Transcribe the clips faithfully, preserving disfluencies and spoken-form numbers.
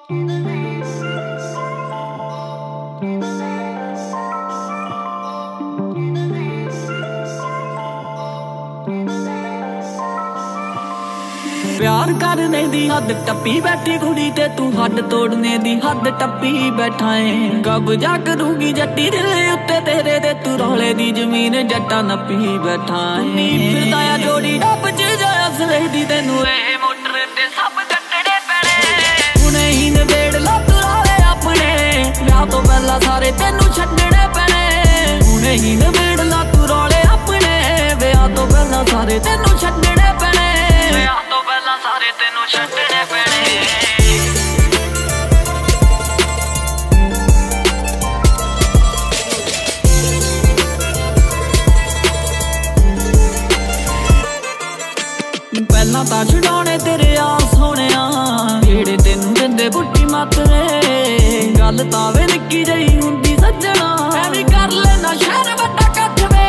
प्यार करने दी हद टप्पी बैठी कुड़ी ते तू हद तोड़ने दी हद टप्पी बैठा है। कब्जा करूंगी जट्टी दिल उत्ते तेरे दे तू रौले दी जमीन जट्टा नप्पी बैठा है। फिरदा आ जोड़ी डब च जाया सलेदी तेनू ए मोटर ते सब कटड़े पैणे। हुणे ही नवेड़ ला तू रौले अपने विआह तो पहला सारे तेनू छड्डणे पैणे। हुणे ही नवेड़ ला तू रौले अपने विआह तो पहला सारे तेनू छड्डणे पैणे। विआह तो पहला सारे तेनू छड्डणे पैणे। पहला तां छुड़ाने तेरे आस सोहणिया जेड़े तेनू दिंदे बुट्टी मत रे। गल तां वे निक्की जही हुंदी सज्जणा ऐवी कर लेना शहर वड्डा कट्ठ वे।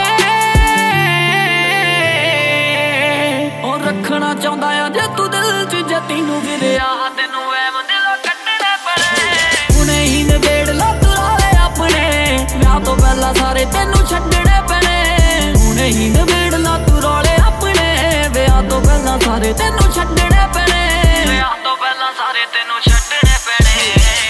ओ रखना चाहुंदा आ जे तू दिल च जती नू गिरिया तेनू ऐव दिलों कट्टणे पैणे। हुणे ही नवेड़ ला तू रौले अपने विआह तो पहला सारे तेनू छड्डणे पैणे। हुणे ही नवेड़ ला तू रौले अपने विआह तो पहला सारे तेनू छड्डणे पैणे। विआह तो पहला सारे तेनू छड्डणे पैणे।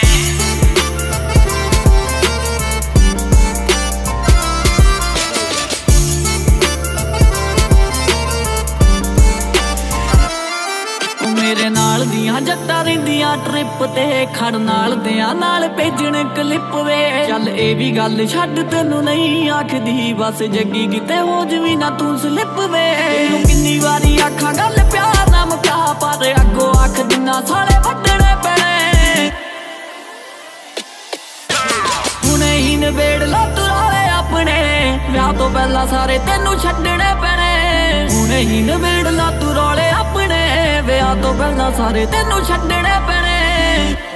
मेरे नाल दियां जट्टां रहिंदियां ट्रिप ते खड़ नाल दियां नाल भेजण क्लिप वे। चल ए भी गल छड्ड तेनू नहीं आखदी बस जग्गी किते हो जवी ना तू स्लिप वे। तैनू किन्नी वारी आखां गल प्यार ना मुका पर अगों आख दिना साले वड्डणे पैणे। हुणे ही नवेड़ ला तू रौले अपने विआह तो पहला सारे तेनू छड्डणे पैणे। हुणे ही नवेड़ ला तू रौले अपने विआह तो पहला सारे तेनू छड्डणे पैणे।